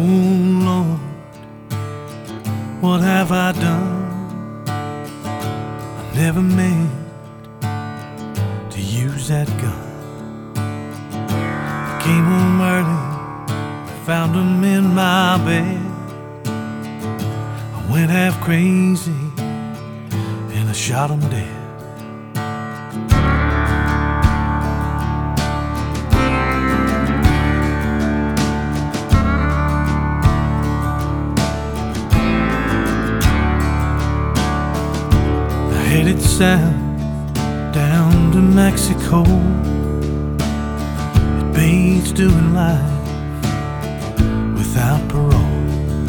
Lord, what have I done? I never meant to use that gun. I came home early, found him in my bed. I went half crazy and I shot him dead. Headed south down to Mexico. It pays doing life without parole.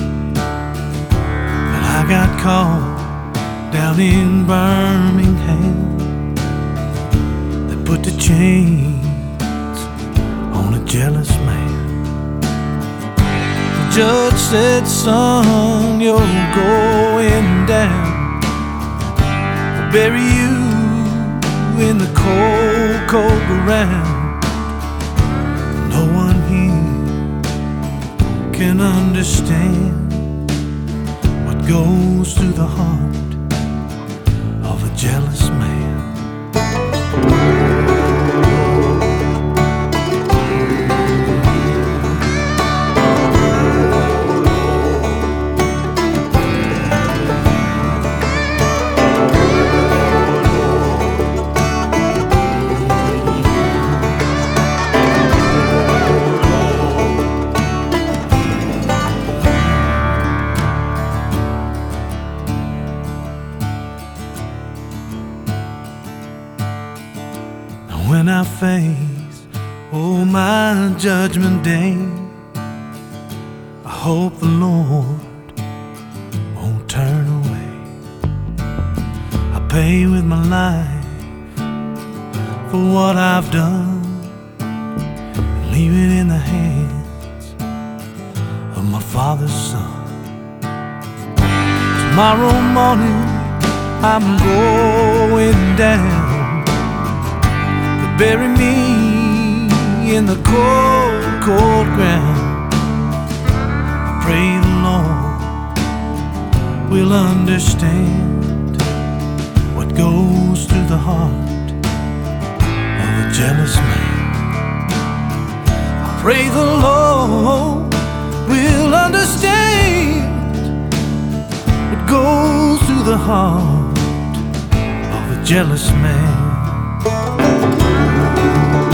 But I got caught down in Birmingham. They put the chains on a jealous man. The judge said, son, you're going down. Bury you in the cold, cold ground. No one here can understand what goes through the heart of a jealous man. When I face, oh, my judgment day, I hope the Lord won't turn away. I pay with my life for what I've done and leave it in the hands of my Father's Son. Tomorrow morning I'm going down. Bury me in the cold, cold ground. I pray the Lord will understand what goes through the heart of a jealous man. I pray the Lord will understand what goes through the heart of a jealous man.